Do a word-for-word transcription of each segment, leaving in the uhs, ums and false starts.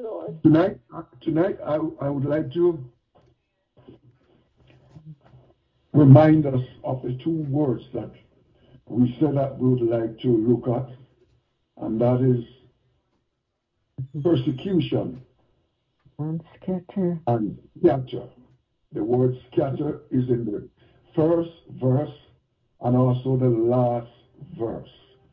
Lord. Tonight, tonight I, I would like to remind us of the two words that we said that we would like to look at, and that is persecution And scatter. and scatter. The word scatter is in the first verse and also the last verse.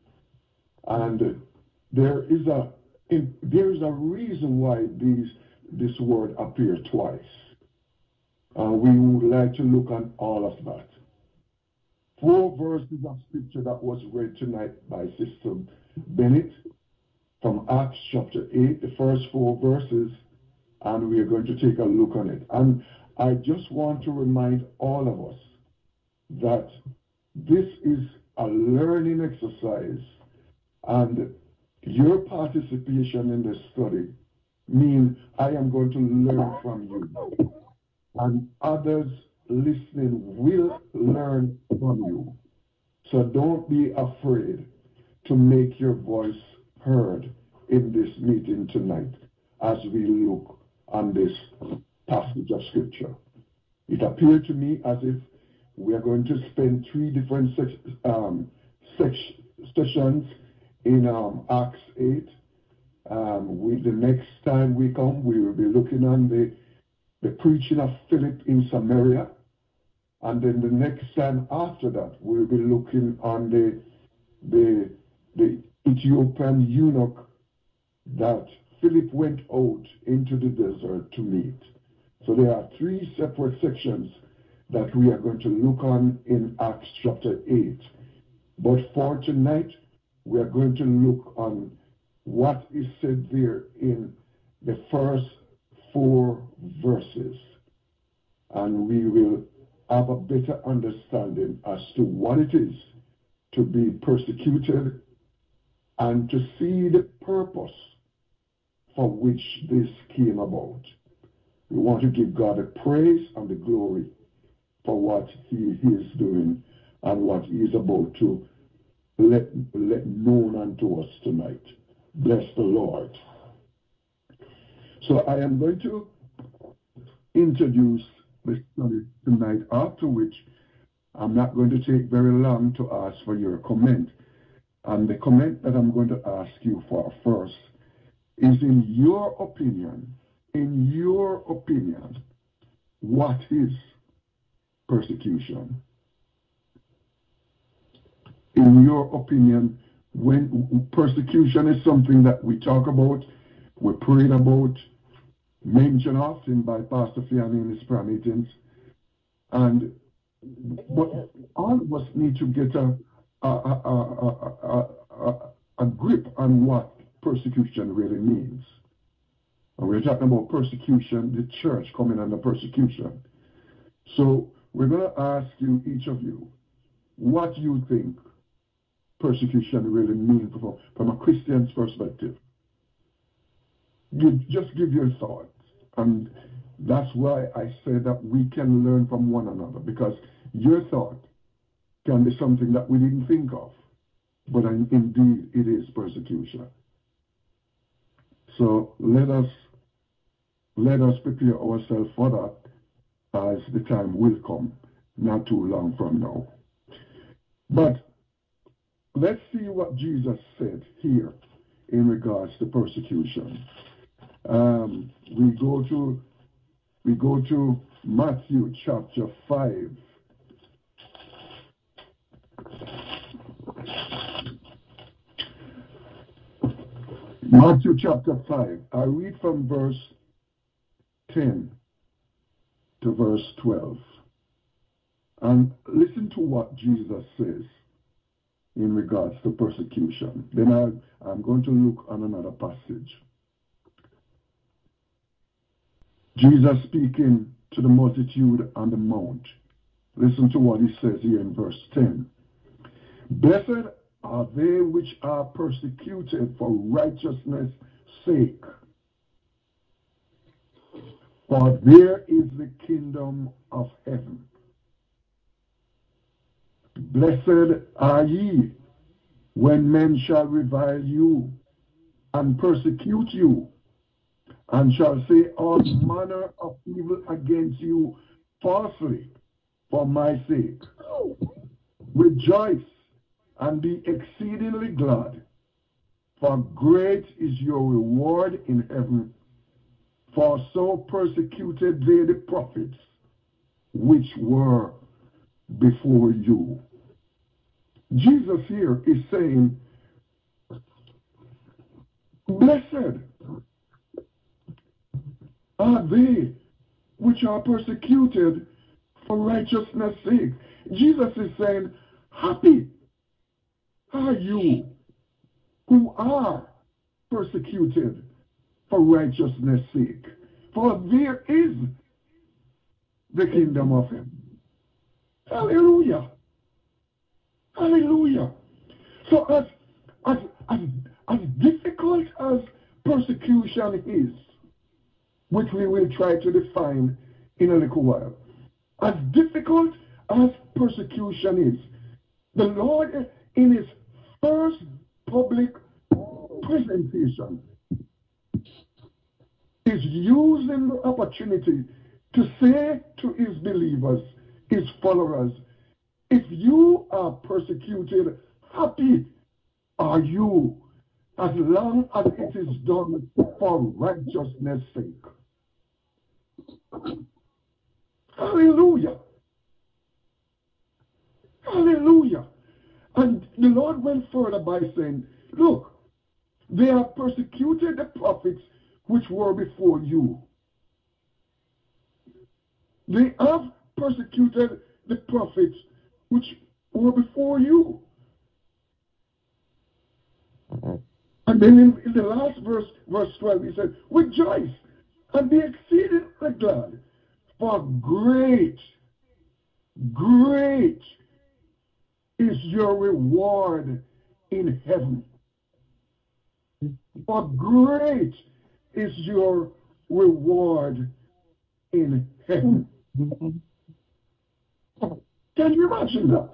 And there is a in, there is a reason why these this word appears twice. Uh, we would like to look at all of that. Four verses of scripture that was read tonight by Sister Bennett from Acts chapter eight, the first four verses, and we are going to take a look on it. And I just want to remind all of us that this is a learning exercise, and your participation in the study means I am going to learn from you, and others listening will learn from you. So don't be afraid to make your voice heard in this meeting tonight as we look on this passage of scripture. It appeared to me as if we are going to spend three different sec- um, sec- sessions in um, Acts eight. Um, we, the next time we come, we will be looking on the, the preaching of Philip in Samaria. And then the next time after that, we'll be looking on the, the, the Ethiopian eunuch that Philip went out into the desert to meet. So there are three separate sections that we are going to look on in Acts chapter eight. But for tonight, we are going to look on what is said there in the first four verses. And we will have a better understanding as to what it is to be persecuted and to see the purpose for which this came about. We want to give God the praise and the glory for what he, he is doing and what he is about to let, let known unto us tonight. Bless the Lord. So I am going to introduce the study tonight, after which I'm not going to take very long to ask for your comment. And the comment that I'm going to ask you for first is, in your opinion, in your opinion, what is persecution? In your opinion, when persecution is something that we talk about, we prayed about, mentioned often by Pastor Fiani in his prayer meetings, and but all of us need to get a a, a, a, a, a grip on what persecution really means. And we're talking about persecution, the church coming under persecution. So we're going to ask you, each of you, what you think persecution really means from, from a Christian's perspective. Give, just give your thoughts. And that's why I say that we can learn from one another, because your thought can be something that we didn't think of, but indeed it is persecution. So let us let us prepare ourselves for that as the time will come, not too long from now. But let's see what Jesus said here in regards to persecution. Um, we go to we go to Matthew chapter five. Matthew chapter five. I read from verse ten to verse twelve. And listen to what Jesus says in regards to persecution. Then I, I'm going to look on another passage. Jesus speaking to the multitude on the mount. Listen to what he says here in verse ten. Blessed are they which are persecuted for righteousness' sake, for there is the kingdom of heaven. Blessed are ye when men shall revile you and persecute you, and shall say all manner of evil against you falsely for my sake. Rejoice and be exceedingly glad, for great is your reward in heaven. For so persecuted they the prophets which were before you. Jesus here is saying, blessed are they which are persecuted for righteousness' sake. Jesus is saying, happy are you who are persecuted for righteousness' sake, for there is the kingdom of heaven. Hallelujah. Hallelujah. So as, as, as, as difficult as persecution is, which we will try to define in a little while, as difficult as persecution is, the Lord in his first public presentation is using the opportunity to say to his believers, his followers, if you are persecuted, happy are you, as long as it is done for righteousness' sake. Hallelujah. Hallelujah. And the Lord went further by saying, look, they have persecuted the prophets which were before you. They have persecuted the prophets which were before you. And then in, in the last verse, verse twelve, he said, rejoice and be exceedingly glad, for great, great is your reward in heaven. For great is your reward in heaven. Can you imagine that?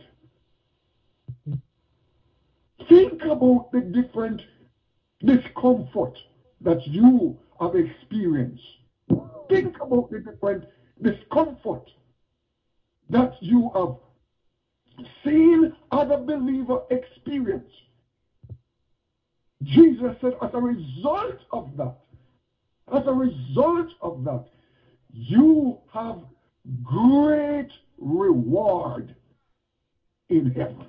Think about the different discomfort that you have experienced. Think about the different discomfort that you have seen other believers experience. Jesus said, as a result of that, as a result of that, you have great reward in heaven.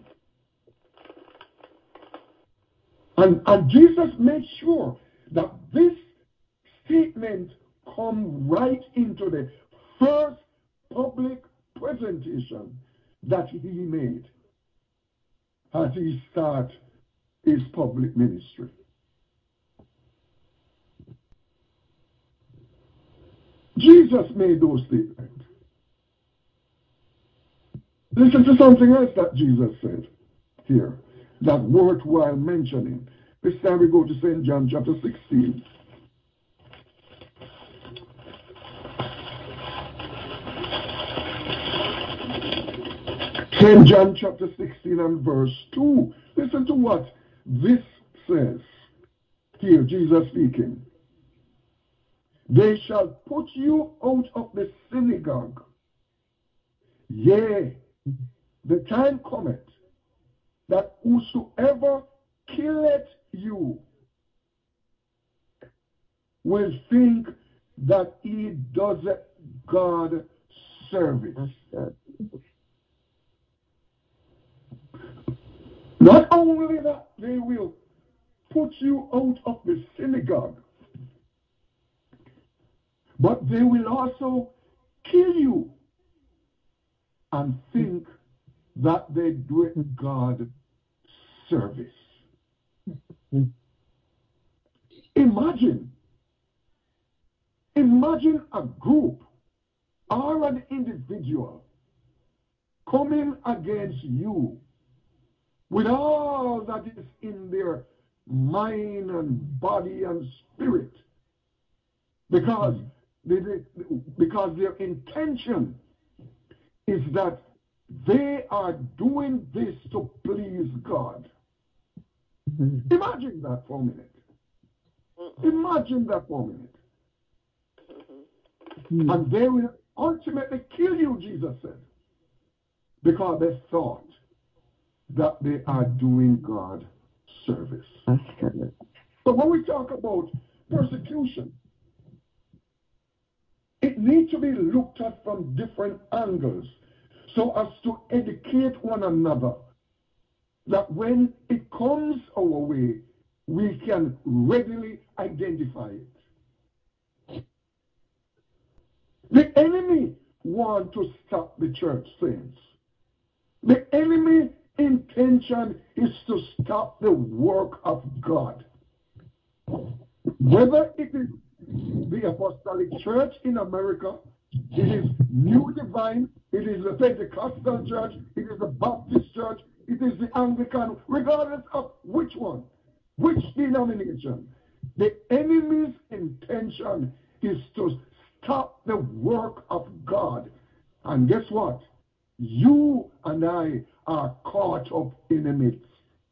And, and Jesus made sure that this statement come right into the first public presentation that he made as he started his public ministry. Jesus made those statements. Listen to something else that Jesus said here that's worthwhile mentioning. This time we go to Saint John chapter sixteen. Saint John chapter sixteen and verse two. Listen to what this says. Here, Jesus speaking. They shall put you out of the synagogue. Yea, the time cometh that whosoever killeth you will think that he does God service. Not only that they will put you out of the synagogue, but they will also kill you and think that they do it God service. Imagine, imagine a group or an individual coming against you with all that is in their mind and body and spirit, because they, because their intention is that they are doing this to please God. Imagine that for a minute. Imagine that for a minute. Mm. And they will ultimately kill you, Jesus said, because they thought that they are doing God service. So when we talk about persecution, it needs to be looked at from different angles so as to educate one another that when it comes our way, we can readily identify it. The enemy wants to stop the church, saints. The enemy intention is to stop the work of God. Whether it is the Apostolic Church in America, it is New Divine, it is the Pentecostal Church, it is the Baptist Church, it is the Anglican, regardless of which one, which denomination, the enemy's intention is to stop the work of God. And guess what? You and I are caught up in the midst.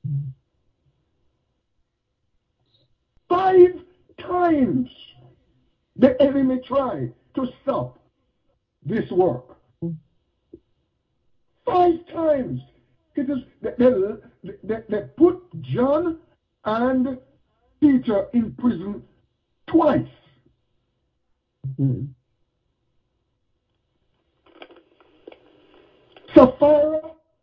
Five times the enemy tried to stop this work. Five times. It is, they, they, they, they put John and Peter in prison twice. Mm-hmm. Sapphira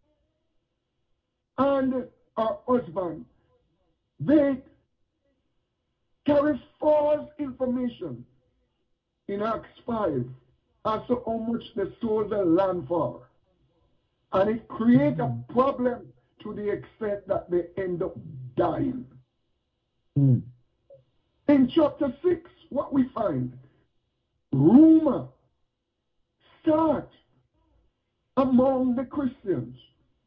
and her husband, they carry false information in Acts five as to how much they sold the land for. And it creates a problem to the extent that they end up dying. Mm. In chapter six, what we find, rumor start among the Christians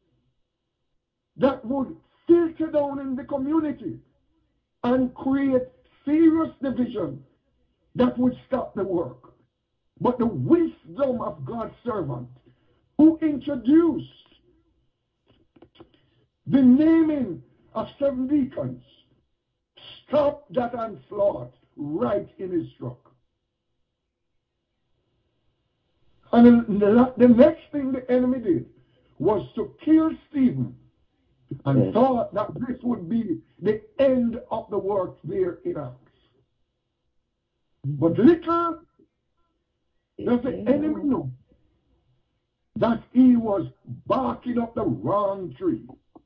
that would filter down in the community and create serious division that would stop the work. But the wisdom of God's servant who introduced the naming of seven deacons stopped that onslaught right in his truck. And the, the next thing the enemy did was to kill Stephen and yes. thought that this would be the end of the work there in Acts. But little does the enemy know that he was barking up the wrong tree.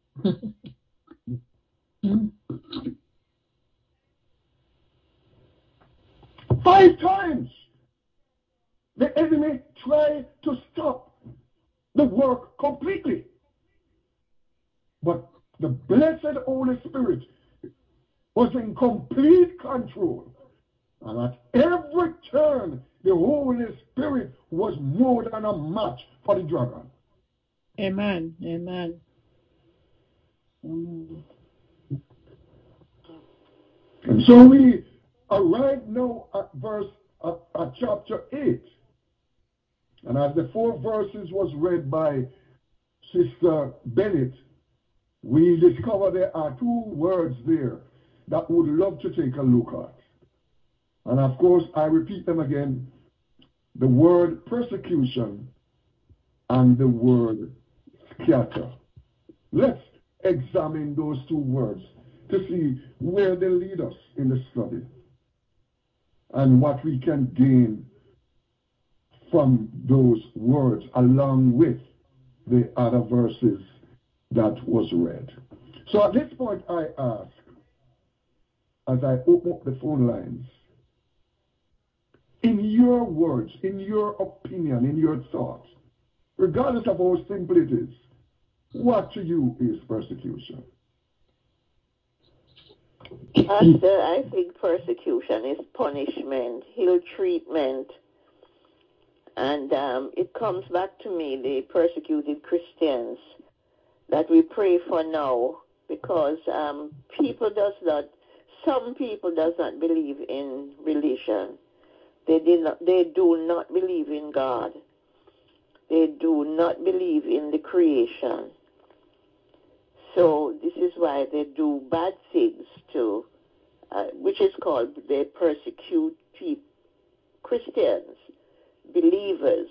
Five times the enemy tried to stop the work completely. But the blessed Holy Spirit was in complete control. And at every turn, the Holy Spirit was more than a match for the dragon. Amen. Amen. Amen. And so we arrive now at verse at, at chapter eight. And as the four verses was read by Sister Bennett, we discover there are two words there that we would love to take a look at. And of course, I repeat them again, the word persecution and the word scatter. Let's examine those two words to see where they lead us in the study and what we can gain from those words along with the other verses that was read. So at this point I ask, as I open up the phone lines, in your words, in your opinion, in your thoughts, regardless of how simple it is, what to you is persecution? Pastor, I think persecution is punishment, ill treatment, and um, it comes back to me, the persecuted Christians that we pray for now, because um, people does not, some people does not believe in religion. They did not, they do not believe in God. They do not believe in the creation. So this is why they do bad things to, uh, which is called they persecute Christians. believers.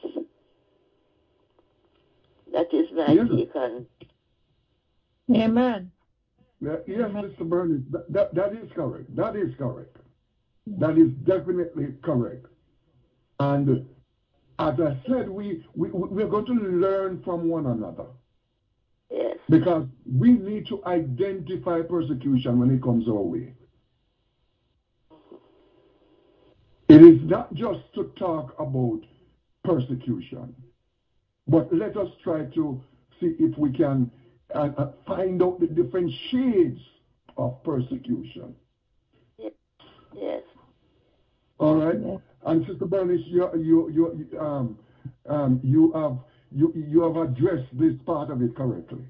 That is my Yes. take on. Amen. Yeah, yes, Amen. Mister Bernie, that, that, that is correct. That is correct. That is definitely correct. And as I said, we, we, we're going to learn from one another. Yes. Because we need to identify persecution when it comes our way. It is not just to talk about persecution, but let us try to see if we can uh, uh, find out the different shades of persecution. Yes. Yes. All right. Yes. And Sister Bernice, you you you um um you have you you have addressed this part of it correctly.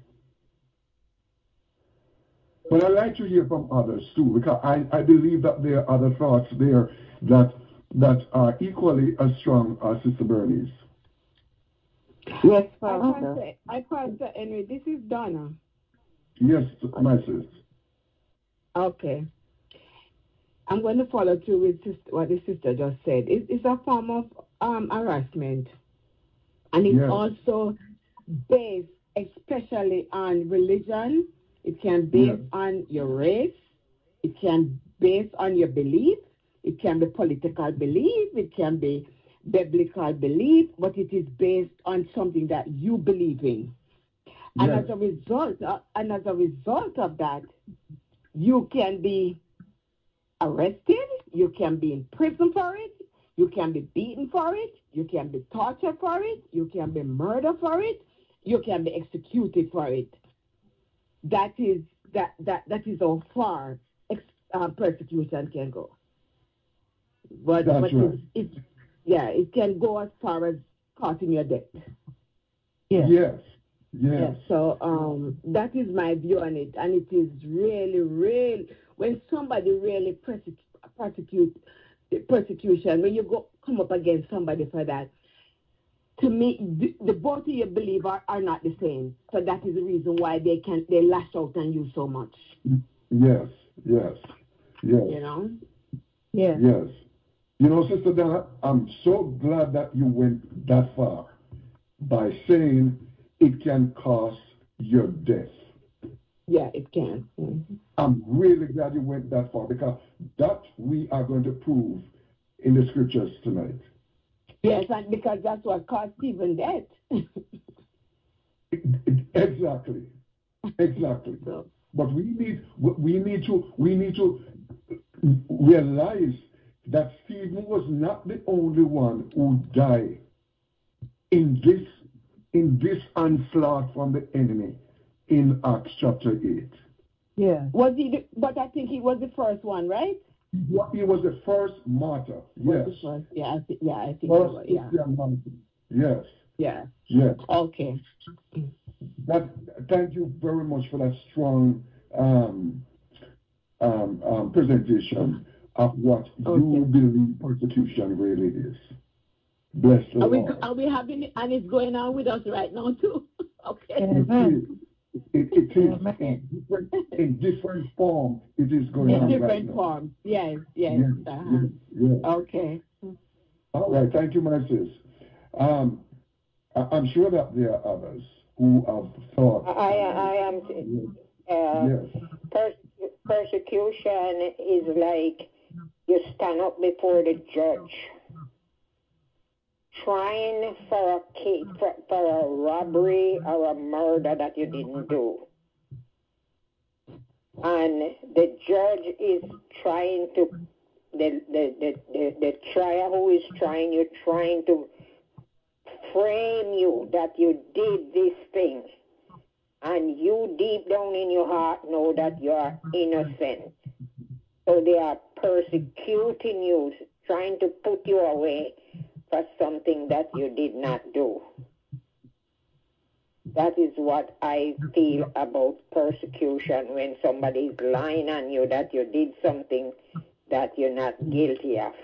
But I'd like to hear from others too, because I, I believe that there are other thoughts there that that are equally as strong as Sister Bernice. Yes, I Pastor. Pastor, I Pastor Henry, this is Donna. Yes, my sis. Okay. I'm going to follow through with sister, what the sister just said. It, it's a form of um, harassment. And it's Yes. also based especially on religion. It can be based Yes. on your race. It can be based on your belief. It can be political belief. It can be biblical belief. But it is based on something that you believe in. And Yes. as a result, uh, and as a result of that, you can be arrested, you can be in prison for it, you can be beaten for it, you can be tortured for it, you can be murdered for it, you can be executed for it. That is that that that is how far ex, uh, persecution can go. But That's but right. it's, it's yeah, it can go as far as causing your death. Yes. Yes. Yes. So um, that is my view on it, and it is really, really when somebody really persecute, persecute persecution. When you go come up against somebody for that, to me, the, the both of you believe are, are not the same. So that is the reason why they can they lash out on you so much. Yes. Yes. Yes. You know. Yes. Yes. You know, Sister Donna, I'm so glad that you went that far by saying it can cause your death. Yeah, it can. Mm-hmm. I'm really glad you went that far because that we are going to prove in the scriptures tonight. Yes, and because that's what caused Stephen death. Exactly. Exactly. So, But we need we need to we need to realize that Stephen was not the only one who died in this in this onslaught from the enemy in Acts chapter eight. Yes. was he? The, but I think he was the first one, right? He was the first martyr. Was Yes. the first? Yeah, I th- yeah, I think he First was. Yeah, Christian martyr. Yes. yeah. Yes. Okay. That. Thank you very much for that strong um, um, um, presentation of what Okay. you believe persecution really is. Bless the Are we Lord. are we having it, and it's going on with us right now too? Okay. Amen. It is. It, it is Amen. in different, in different form. It is going In on Yes. right different now. forms. Yes. Yes. Yes. Uh-huh. Yes. Yes. Okay. All right. Thank you, my sis. Um, I, I'm sure that there are others who have thoughts. I, on I am. this. Uh, Yes. persecu- persecution is like you stand up before the judge, trying for a key, for, for a robbery or a murder that you didn't do, and the judge is trying to. The, the, the, the, the trier who is trying you, trying to frame you that you did this thing. And you deep down in your heart know that you are innocent. So they are persecuting you, trying to put you away for something that you did not do. That is what I feel about persecution, when somebody is lying on you that you did something that you're not guilty of.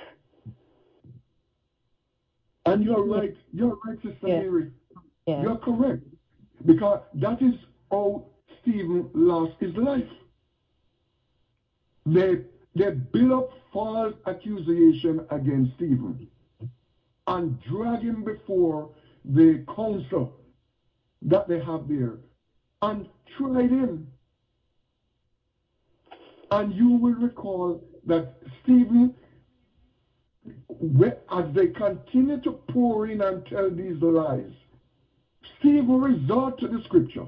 And you're right. You're right, Sister Yes. Mary. Yes. You're correct. Because that is how Stephen lost his life. They, they built up false accusation against Stephen. and drag him before the council that they have there and tried him. And you will recall that Stephen, as they continue to pour in and tell these lies, Stephen resort to the scripture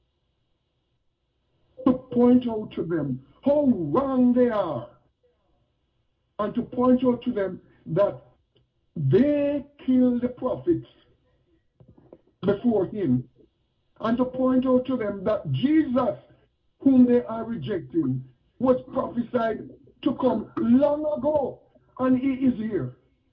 to point out to them how wrong they are, and to point out to them that they killed the prophets before him, and to point out to them that Jesus, whom they are rejecting, was prophesied to come long ago, and he is here.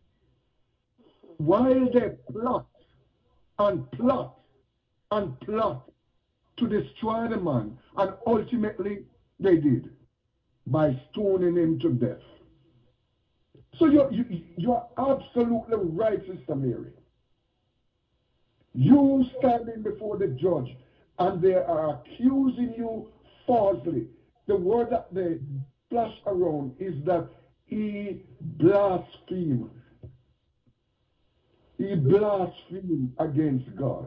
While they plot and plot and plot to destroy the man, and ultimately they did, by stoning him to death. So you're, you, you're absolutely right, Sister Mary. You standing before the judge, and they are accusing you falsely. The word that they flash around is that he blasphemed. He blasphemed against God.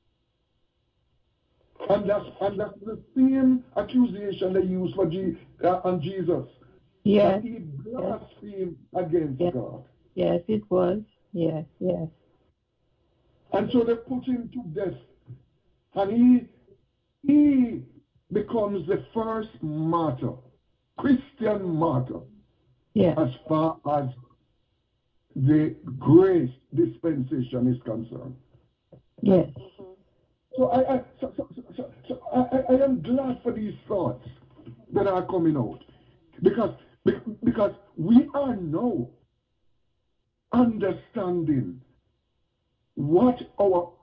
And that's, and that's the same accusation they use for G, uh, on Jesus. Yes. That he blasphemed yes. against yes. God. Yes, it was. Yes, yes. And so they put him to death. And he, he becomes the first martyr, Christian martyr, yes. as far as the grace dispensation is concerned. Yes. So I, I, so, so, so, so I, I am glad for these thoughts that are coming out, because, because we are now understanding what our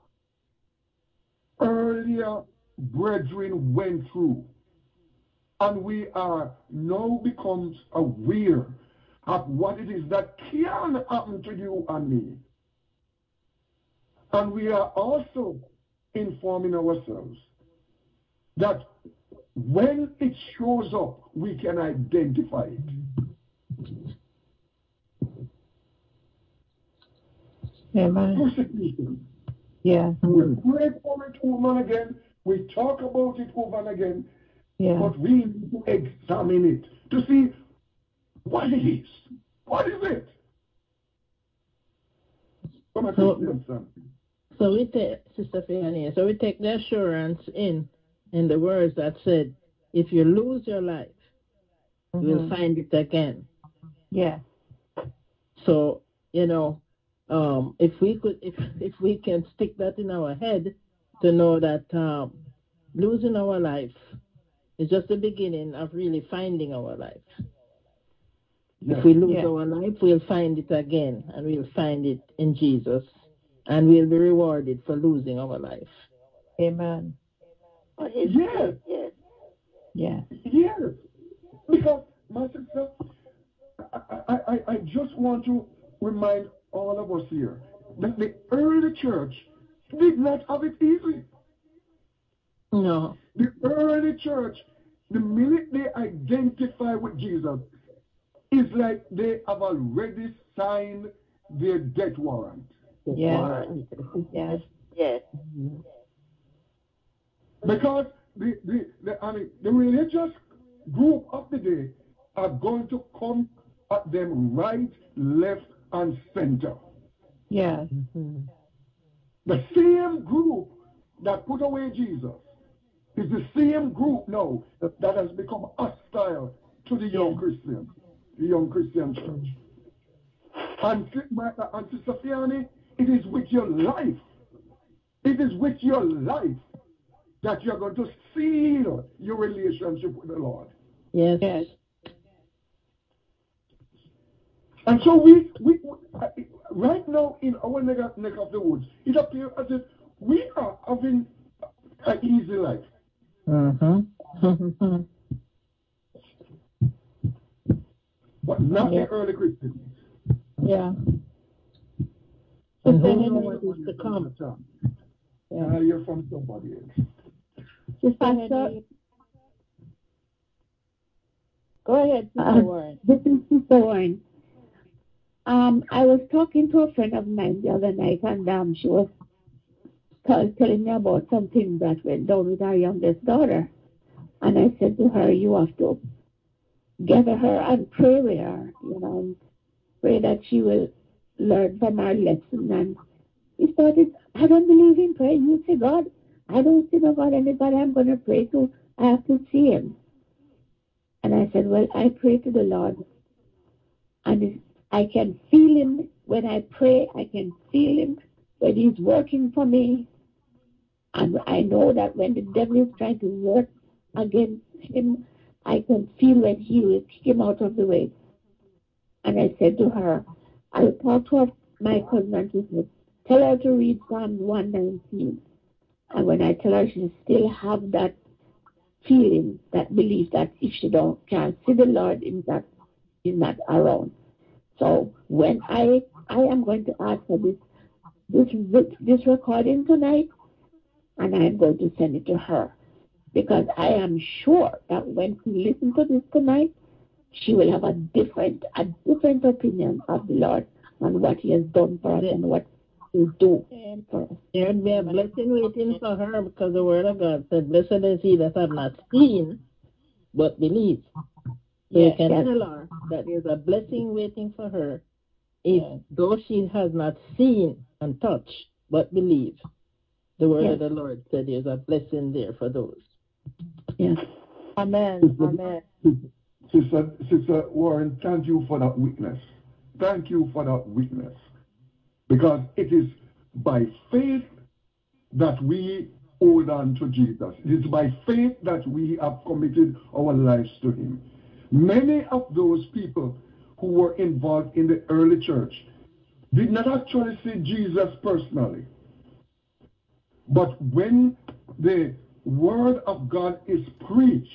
earlier brethren went through, and we are now becomes aware of what it is that can happen to you and me. And we are also informing ourselves that when it shows up, we can identify it. Amen. Persecution. Yeah. We pray for it over and again. We talk about it over and again. Yeah. But we need to examine it to see what it is. What is it? From a So, Christian standpoint. so we take, Sister Fiania, so we take the assurance in, in the words that said, if you lose your life, Mm-hmm. you'll find it again. Yeah. So, you know, um, if we could, if if we can stick that in our head to know that um, losing our life is just the beginning of really finding our life. Yes. If we lose yes. our life, we'll find it again, and we'll find it in Jesus, and we'll be rewarded for losing our life. Amen. Oh, his Yes. yes. Yes. Yes. Because, my sister, I, I, I, I just want to remind all of us here that the early church did not have it easy. No. The early church, the minute they identify with Jesus, it's like they have already signed their death warrant. Yes. Yes. Yes. Because the, the, the, I mean, the religious group of the day are going to come at them right, left, and center. Yes. Mm-hmm. The same group that put away Jesus is the same group now that has become hostile to the young Yeah. Christians, the young Christian church. And, and Sister Fiani, it is with your life, it is with your life that you're going to seal your relationship with the Lord. Yes. Yes. And so we, we, right now in our neck of, neck of the woods, it appears as if we are having an easy life. Mm-hmm. But not Yeah. the early Christians. Yeah. And Sister who knows Henry. what is to come? Yeah. I hear from somebody else. Sister Pastor, Henry. Go ahead, Sister uh, Warren. this is Sister Warren. Um, I was talking to a friend of mine the other night, and um, she was t- telling me about something that went down with our youngest daughter. And I said to her, you have to gather her and pray with her, you know, and pray that she will learn from our lesson. And he started, I don't believe in prayer. You see God. I don't see no God. Anybody I'm going to pray to, I have to see him. And I said, well, I pray to the Lord. And I can feel him when I pray. I can feel him when he's working for me. And I know that when the devil is trying to work against him, I can feel when he will kick him out of the way. And I said to her, I talked to her, my cousin, and she said, tell her to read Psalm one nineteen. And when I tell her, she still have that feeling, that belief that if she don't can't see the Lord, is not is not around. So when I I am going to ask for this this this recording tonight, and I'm going to send it to her, because I am sure that when she listens to this tonight, she will have a different a different opinion of the Lord and what he has done for us and what he will do for us. There would be a blessing waiting for her, because the word of God said, blessed is he that have not seen but believes. So Yes, you can yes. tell her that there's a blessing waiting for her, if Yes. though she has not seen and touched but believe. The word Yes. of the Lord said there's a blessing there for those. Yes. Amen. Amen. Sister, Sister Warren, thank you for that witness. Thank you for that witness. Because it is by faith that we hold on to Jesus. It is by faith that we have committed our lives to him. Many of those people who were involved in the early church did not actually see Jesus personally. But when the word of God is preached,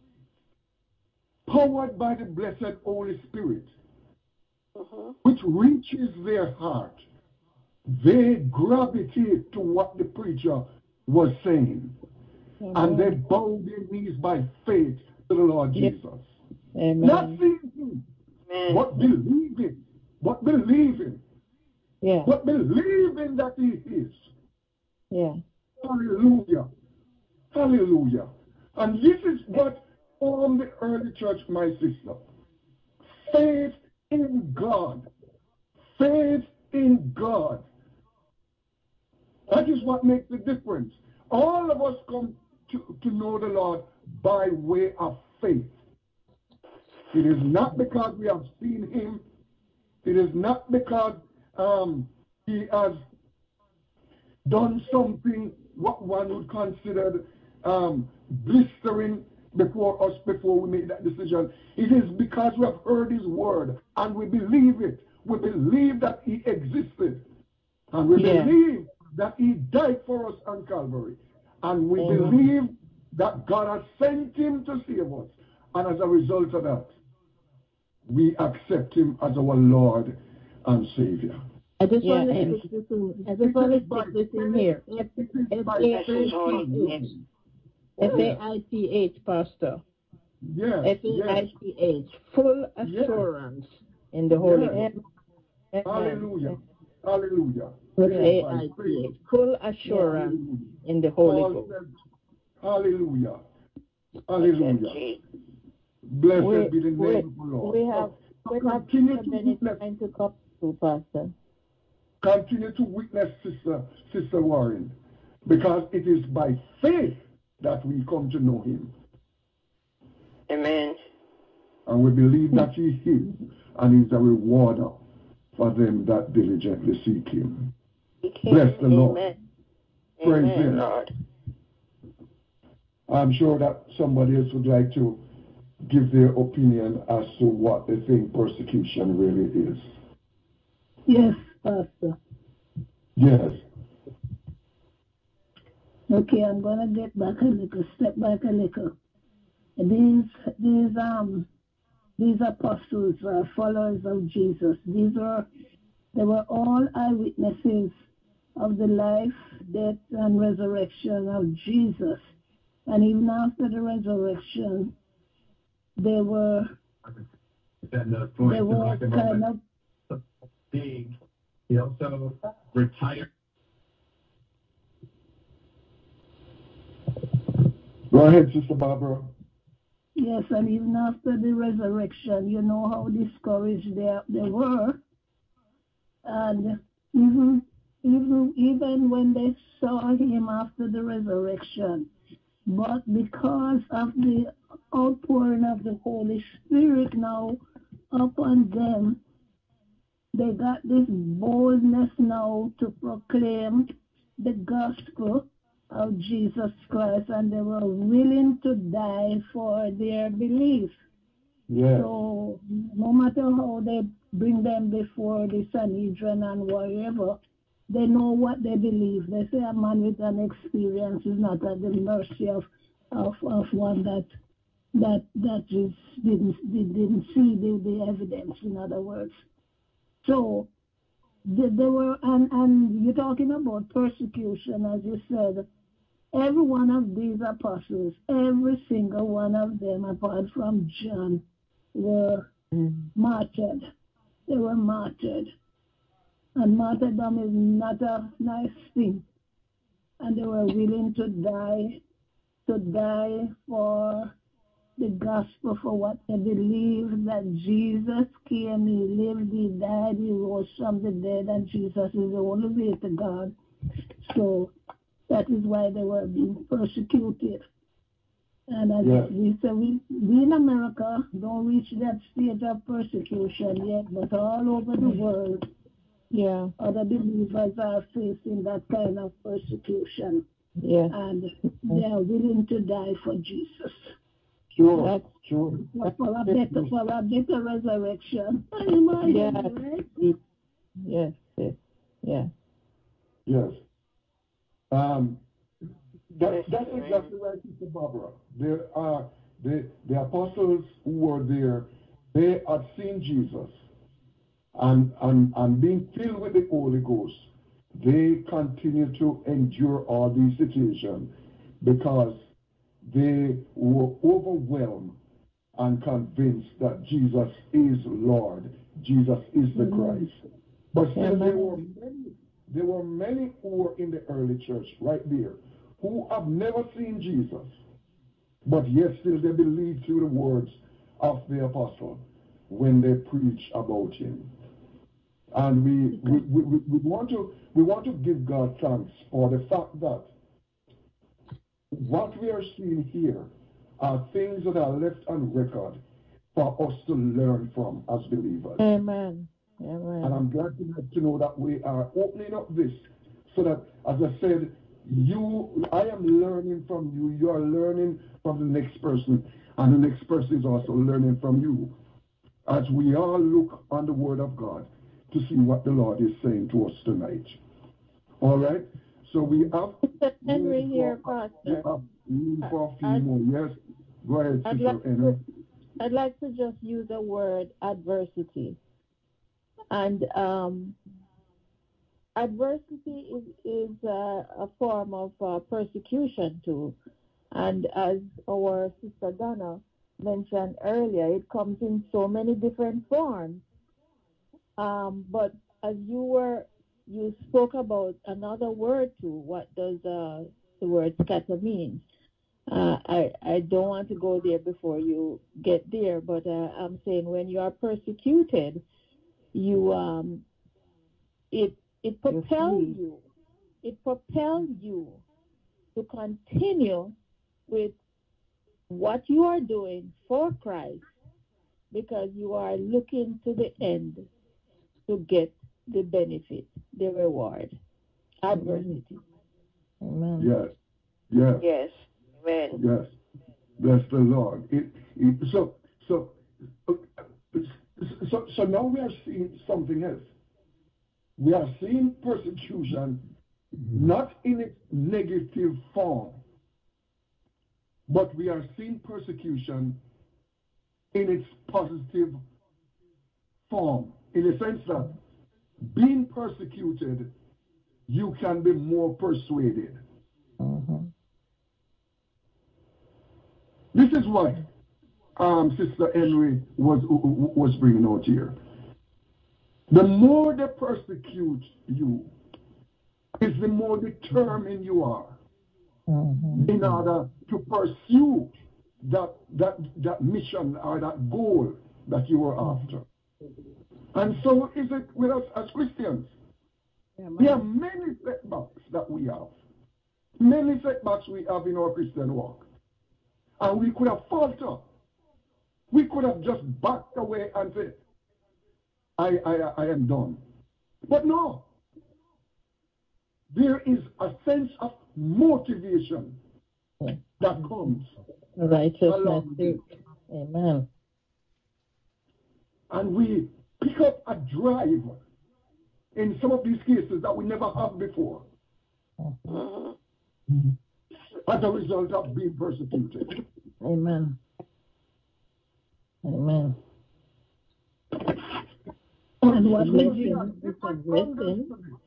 powered by the blessed Holy Spirit, uh-huh. which reaches their heart, they gravitate to what the preacher was saying. Amen. And they bow their knees by faith to the Lord yes. Jesus. Amen. Not seeing him, Amen. but believing, but believing, yeah. but believing that he is. Yeah. Hallelujah. Hallelujah. And this is what formed the early church, my sister. Faith in God. Faith in God. That is what makes the difference. All of us come to, to know the Lord by way of faith. It is not because we have seen him. It is not because um, he has done something what one would consider um, blistering before us before we make that decision. It is because we have heard his word and we believe it. We believe that he existed. And we yeah. believe that he died for us on Calvary. And we Amen. believe that God has sent him to save us. And as a result of that, we accept him as our Lord and Savior. I just yeah, want to stick this in. I just want to stick this in here. F A I T H, Pastor. Yes. F A I T H, full assurance yes. in the Holy yes. Ghost. Hallelujah. Hallelujah. F A I T H, full assurance yeah. in the Holy Paul Ghost. Said, hallelujah. Hallelujah. Blessed we, be the name we, of the Lord. We have, so, we have continue to minutes witness. time to come to, Pastor. Continue to witness, Sister, Sister Warren, because it is by faith that we come to know him. Amen. And we believe that he is, and is a rewarder for them that diligently seek him. Seek Bless him. the Lord. Amen. Praise Amen, him. Lord. I'm sure that somebody else would like to give their opinion as to what they think persecution really is. Yes, Pastor. Yes. Okay, I'm gonna get back a little, step back a little. These these um these apostles are followers of Jesus. These are they were all eyewitnesses of the life, death, and resurrection of Jesus. And even after the resurrection, they were they were kind of He, he also retired. Go ahead, Sister Barbara. Yes, and even after the resurrection, you know how discouraged they, they were. And even, even, even when they saw him after the resurrection, but because of the outpouring of the Holy Spirit now upon them, they got this boldness now to proclaim the gospel of Jesus Christ, and they were willing to die for their belief. Yes. So no matter how they bring them before the Sanhedrin and wherever, they know what they believe. They say a man with an experience is not at the mercy of of, of one that that that is didn't didn't see the, the evidence, in other words. So they, they were, and, and you're talking about persecution, as you said. Every one of these apostles, every single one of them, apart from John, were mm. martyred. They were martyred. And martyrdom is not a nice thing. And they were willing to die, to die for the gospel, for what they believe, that Jesus came, he lived, he died, he rose from the dead, and Jesus is the only way to God. So that is why they were being persecuted. And as yes. we say, we, we in America don't reach that stage of persecution yet, but all over the world, yeah, other believers are facing that kind of persecution. Yeah. And they are willing to die for Jesus. Sure, That's, sure. For a better, for a better resurrection. Imagine, yes. right? Yes, yes, yeah. Yes. Um, that, that's exactly right, Sister Barbara. There are the, the apostles who were there, they had seen Jesus. And, and, and being filled with the Holy Ghost, they continue to endure all these situations because they were overwhelmed and convinced that Jesus is Lord, Jesus is the mm-hmm. Christ. But still, there were many, there were many who were in the early church right there who have never seen Jesus, but yet still they believe through the words of the apostle when they preach about him. And we, we, we, we, want to, we want to give God thanks for the fact that what we are seeing here are things that are left on record for us to learn from as believers. Amen. Amen. And I'm glad to know that we are opening up this so that, as I said, you, I am learning from you, you are learning from the next person, and the next person is also learning from you. As we all look on the Word of God to see what the Lord is saying to us tonight. All right? So we have Henry here, Pastor. We have room for a few I'd, more. Yes. Go ahead, Sister like Henry. To, I'd like to just use the word adversity. And um, adversity is, is uh, a form of uh, persecution too. And as our Sister Donna mentioned earlier, it comes in so many different forms. Um, but as you were, you spoke about another word too. What does uh, the word scatter mean? Uh, I, I don't want to go there before you get there, but uh, I'm saying when you are persecuted, you um, it it propels you, it propels you to continue with what you are doing for Christ, because you are looking to the end to get the benefit, the reward. Adversity. Amen. Yes. Yes. Yes. Amen. Yes. Bless the Lord. It, it, so, so, so, so now we are seeing something else. We are seeing persecution not in its negative form, but we are seeing persecution in its positive form, in the sense that being persecuted, you can be more persuaded. Uh-huh. This is what um, Sister Henry was was bringing out here. The more they persecute you, is the more determined you are mm-hmm. in order to pursue that, that, that mission or that goal that you were after. And so is it with us as Christians. Yeah, there are many setbacks that we have. Many setbacks we have in our Christian walk. And we could have faltered. We could have just backed away and said, I, I, I am done. But no. There is a sense of motivation that comes. Righteousness. Amen. And we pick up a drive in some of these cases that we never have before. Uh-huh. As a result of being persecuted. Amen. Amen. And what we do, it's a blessing.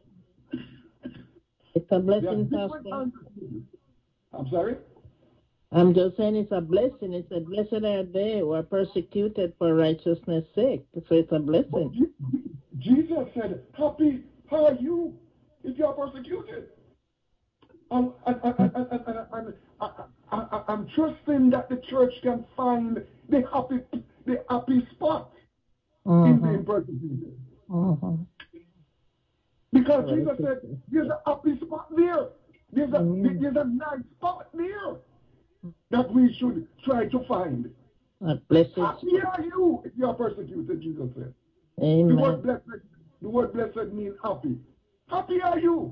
It's a blessing, Pastor. I'm sorry? I'm just saying it's a blessing. It's a blessed are they who are persecuted for righteousness' sake. So it's a blessing. Jesus said, happy are you if you are persecuted. And, and, and, and, and, and, and I, I, I'm trusting that the church can find the happy, the happy spot uh-huh. in being persecuted. Uh-huh. Because right. Jesus said, there's a happy spot there. There's a, mm. there's a nice spot there that we should try to find. A blessed happy are you if you are persecuted, Jesus said. Amen. The word blessed, the word blessed means happy. Happy are you.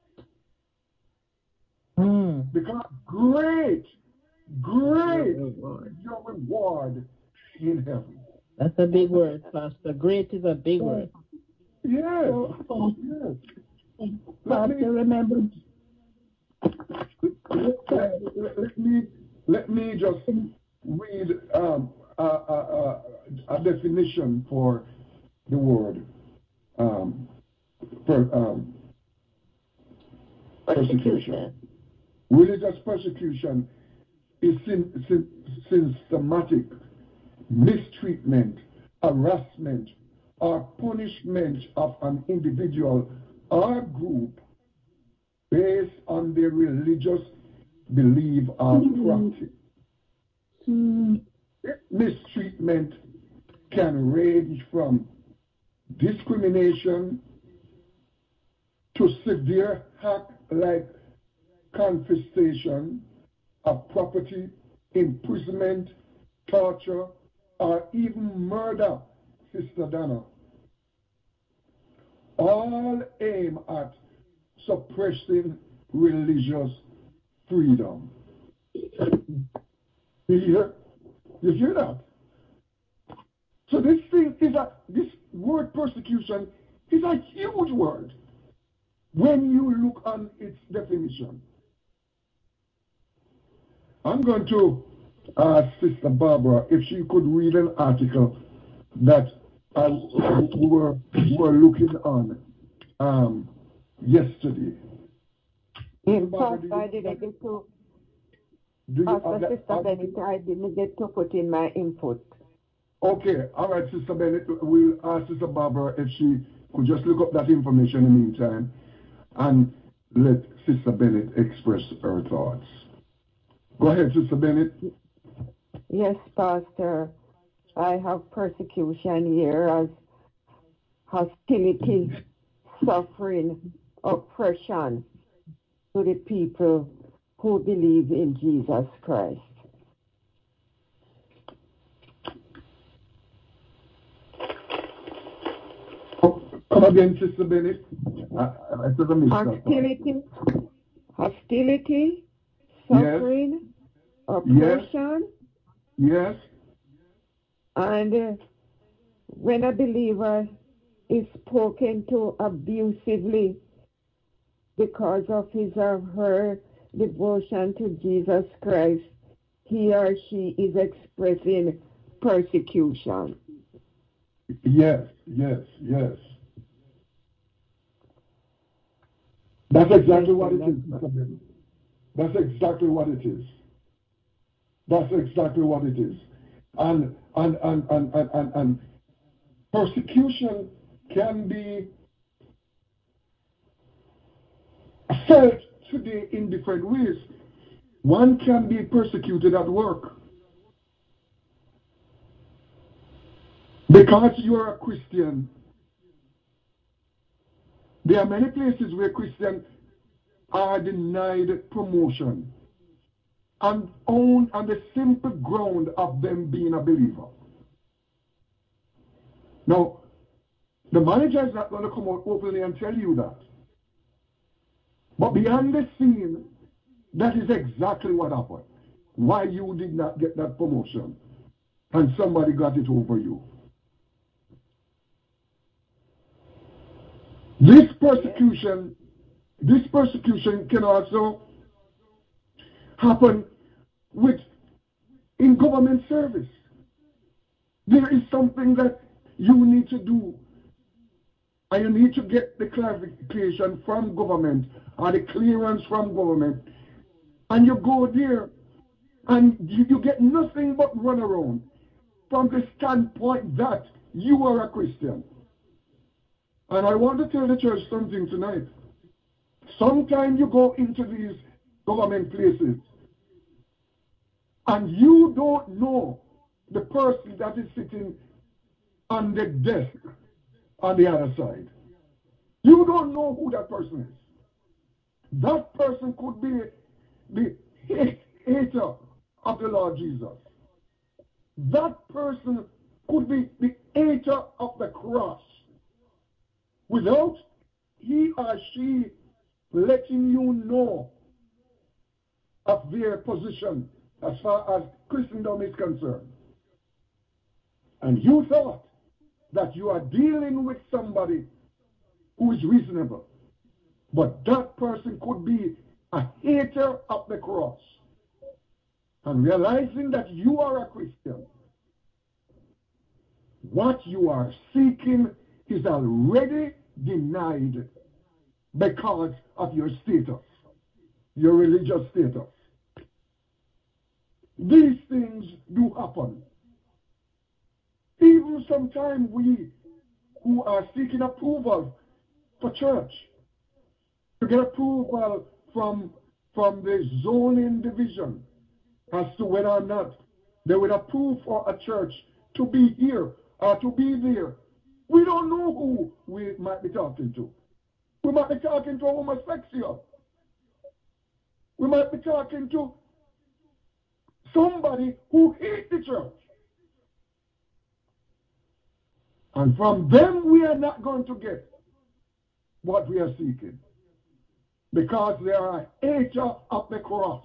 Mm. Because great, great is your reward in heaven. That's a big word, Pastor. Great is a big word. Yes. Oh, yes. Let me remember. Let, let, let me let me just read um, a, a, a definition for the word um, per, um, persecution. Religious persecution is syn- syn- systematic mistreatment, harassment, or punishment of an individual or group based on their religious belief or practice. Mm. Mistreatment can range from discrimination to severe act like confiscation of property, imprisonment, torture, or even murder, Sister Donna. All aim at suppressing religious freedom. You hear? You hear that? So this thing is a, this word persecution is a huge word when you look on its definition. I'm going to ask Sister Barbara if she could read an article that I, we, were, we were looking on um, yesterday. In Pastor, I didn't get to, Pastor, Sister Bennett, I didn't get to put in my input. Okay, all right, Sister Bennett, we'll ask Sister Barbara if she could just look up that information in the meantime and let Sister Bennett express her thoughts. Go ahead, Sister Bennett. Yes, Pastor. I have persecution here as hostility, suffering, oppression to the people who believe in Jesus Christ. Come again, Sister Bennett. I, I said I missed hostility, hostility, suffering, yes. oppression. Yes. And uh, when a believer is spoken to abusively because of his or her devotion to Jesus Christ, he or she is expressing persecution. Yes, yes, yes. That's exactly what it is. That's exactly what it is. That's exactly what it is. And and and and and, and, and persecution can be felt today in different ways. One can be persecuted at work because you're a Christian. There are many places where Christians are denied promotion and on, on the simple ground of them being a believer. Now, the manager is not going to come out openly and tell you that. But behind the scene, that is exactly what happened. Why you did not get that promotion and somebody got it over you. This persecution, this persecution can also happen with in government service. There is something that you need to do, and you need to get the clarification from government or the clearance from government, and you go there and you, you get nothing but runaround from the standpoint that you are a Christian. And I want to tell the church something tonight. Sometimes you go into these government places and you don't know the person that is sitting on the desk on the other side. You don't know who that person is. That person could be the hater of the Lord Jesus. That person could be the hater of the cross. Without he or she letting you know of their position as far as Christendom is concerned. And you thought that you are dealing with somebody who is reasonable. But that person could be a hater of the cross. And realizing that you are a Christian, what you are seeking is already denied because of your status, your religious status. These things do happen. Even sometimes we who are seeking approval for church, to get approval from, from the zoning division as to whether or not they would approve for a church to be here or to be there. We don't know who we might be talking to. We might be talking to a homosexual. We might be talking to somebody who hates the church. And from them we are not going to get what we are seeking, because they are a hater of the cross.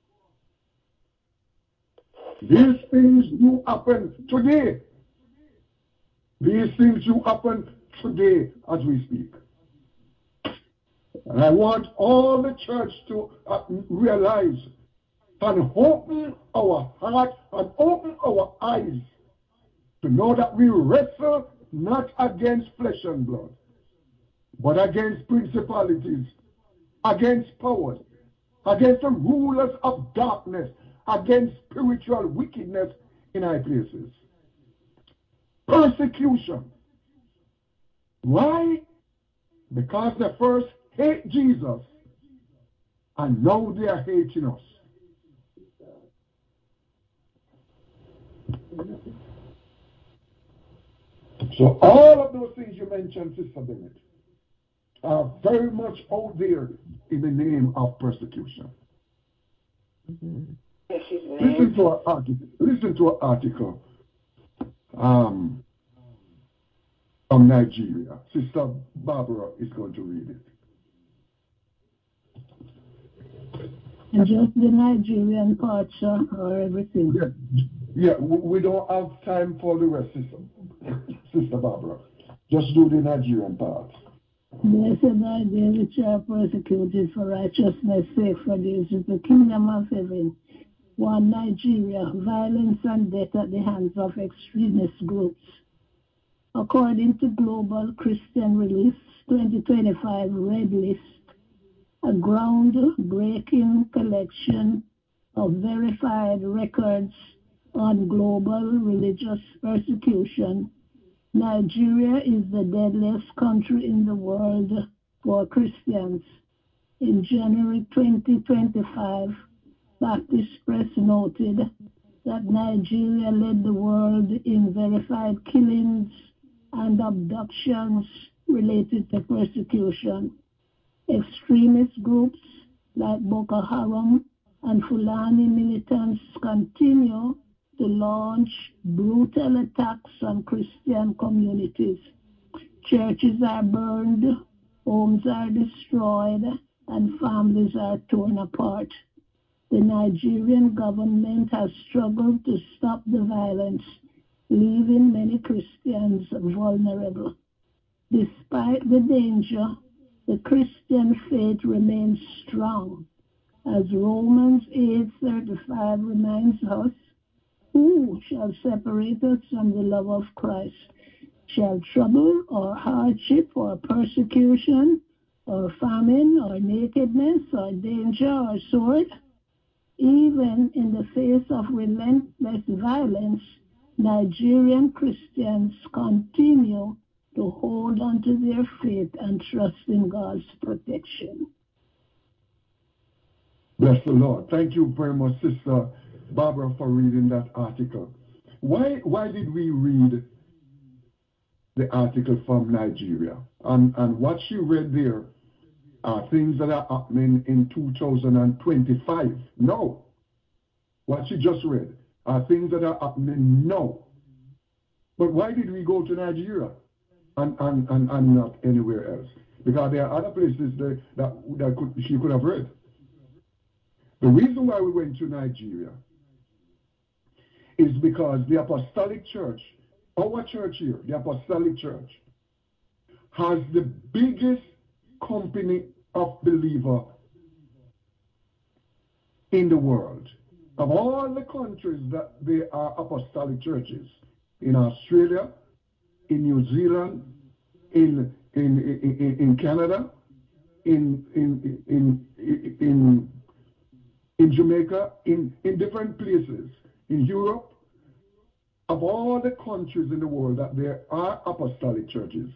These things do happen today. These things do happen today as we speak. And I want all the church to uh, realize and open our heart and open our eyes to know that we wrestle not against flesh and blood, but against principalities, against powers, against the rulers of darkness, against spiritual wickedness in high places. Persecution. Why? Because they first hate Jesus, and now they are hating us. So all of those things you mentioned, Sister Bennett, are very much out there in the name of persecution. Mm-hmm. Listen to an article. Listen to an article um, from Nigeria. Sister Barbara is going to read it. And just the Nigerian part, sir, or everything? Yeah, yeah, we don't have time for the rest, Sister, Sister Barbara. Just do the Nigerian part. Blessed are they which are persecuted for righteousness' sake, for this is the kingdom of heaven. One Nigeria, violence and death at the hands of extremist groups. According to Global Christian Relief twenty twenty-five Red List, a ground-breaking collection of verified records on global religious persecution, Nigeria is the deadliest country in the world for Christians. In January twenty twenty-five, Baptist Press noted that Nigeria led the world in verified killings and abductions related to persecution. Extremist groups like Boko Haram and Fulani militants continue to launch brutal attacks on Christian communities. Churches are burned, homes are destroyed, and families are torn apart. The Nigerian government has struggled to stop the violence, leaving many Christians vulnerable. Despite the danger, the Christian faith remains strong. As Romans eight thirty-five reminds us, who shall separate us from the love of Christ? Shall trouble or hardship or persecution or famine or nakedness or danger or sword? Even in the face of relentless violence, Nigerian Christians continue to hold on to their faith and trust in God's protection. Bless the Lord. Thank you very much, Sister Barbara, for reading that article. Why why did we read the article from Nigeria? And, and what she read there are things that are happening in two thousand twenty-five. No. What she just read are things that are happening now. But why did we go to Nigeria and, and, and, and not anywhere else? Because there are other places that, that, that could, she could have read. The reason why we went to Nigeria is because the Apostolic Church, our church here, the Apostolic Church, has the biggest company of believers in the world. Of all the countries that there are apostolic churches, in Australia, in New Zealand, in in in, in Canada, in in in in in Jamaica, in, in different places, in Europe, of all the countries in the world that there are apostolic churches,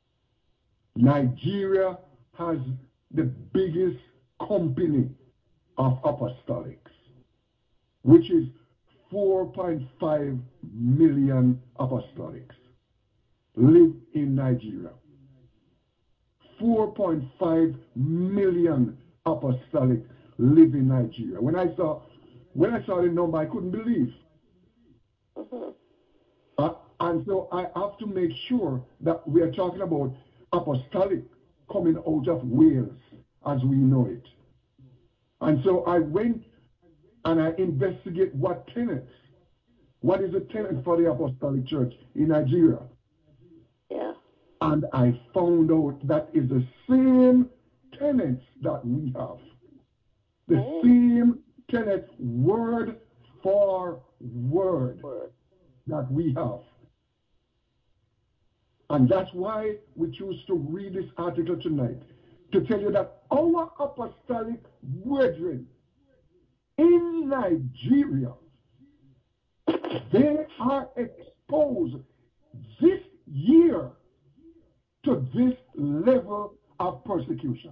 Nigeria has the biggest company of apostolics, which is four point five million apostolics live in Nigeria. four point five million apostolics live in Nigeria. When I saw when I saw the number, I couldn't believe. Mm-hmm. Uh, and so I have to make sure that we are talking about apostolic coming out of Wales as we know it. And so I went and I investigate what tenets, what is the tenet for the apostolic church in Nigeria. Yeah. And I found out that is the same tenets that we have. The oh. same tenet, word for word, word, that we have. And that's why we choose to read this article tonight, to tell you that our apostolic brethren in Nigeria, they are exposed this year to this level of persecution.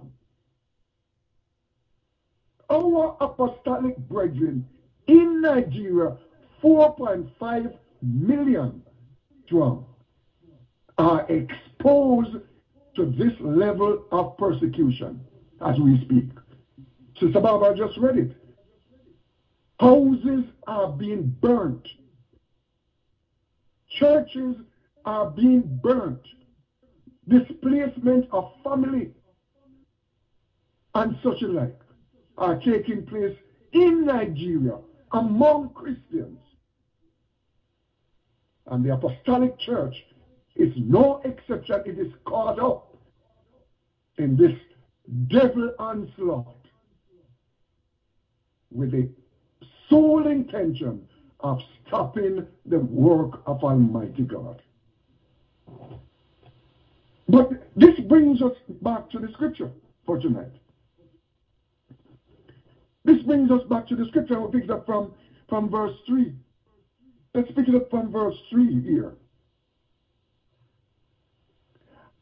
Our apostolic brethren in Nigeria, four point five million strong, are exposed to this level of persecution as we speak. Sister Barbara just read it. Houses are being burnt. Churches are being burnt. Displacement of family and such like are taking place in Nigeria among Christians. And the Apostolic Church is no exception. It is caught up in this devil onslaught with the sole intention of stopping the work of Almighty God. But this brings us back to the scripture for tonight. This brings us back to the scripture, and we'll pick it up from, from verse three. Let's pick it up from verse three here.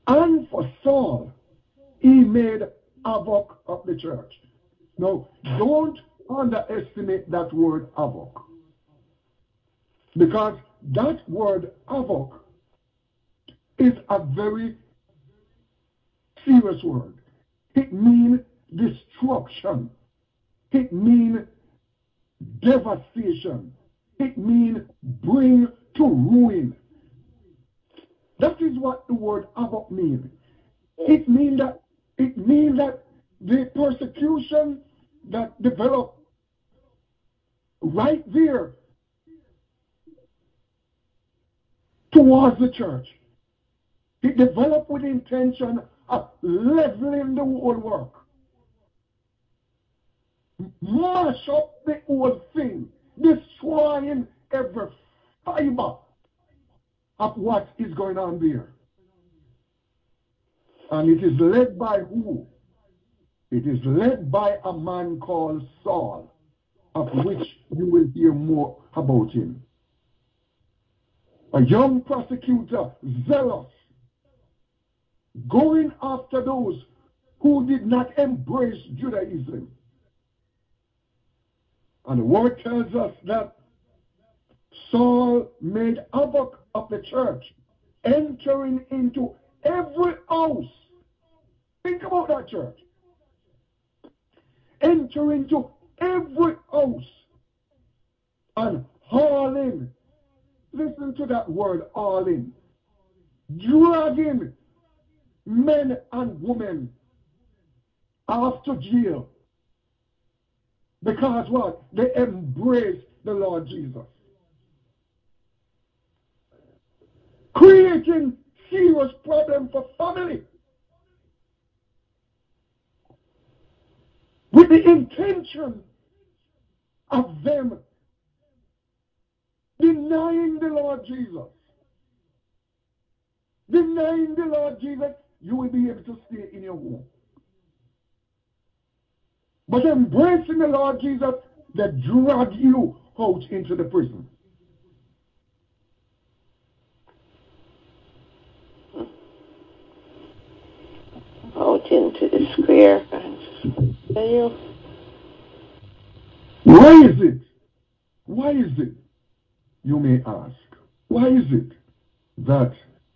And for Saul, he made havoc of the church. Now, don't underestimate that word havoc. Because that word havoc is a very serious word. It means destruction. It means devastation. It means bring to ruin. That is what the word havoc means. It means that it means that the persecution that developed right there towards the church, it developed with the intention of leveling the whole work. Mash up the whole thing, destroying every fiber of what is going on there. And it is led by who? It is led by a man called Saul, of which you will hear more about him. A young prosecutor, zealous, going after those who did not embrace Judaism. And the word tells us that Saul made havoc of the church, entering into every house. Think about that, church. Enter into every house and hauling. Listen to that word, hauling. Dragging men and women off to jail. Because what? They embrace the Lord Jesus. Creating serious problem for family. With the intention of them denying the Lord Jesus. Denying the Lord Jesus, you will be able to stay in your home. But embracing the Lord Jesus, they drag you out into the prison. Out into the square. You. Why is it? Why is it, you may ask, why is it that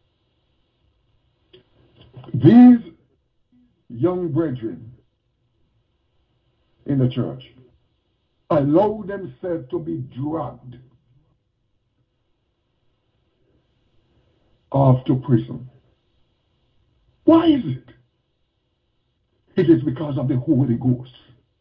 these young brethren in the church allow themselves to be dragged off to prison? Why is it? It is because of the Holy Ghost.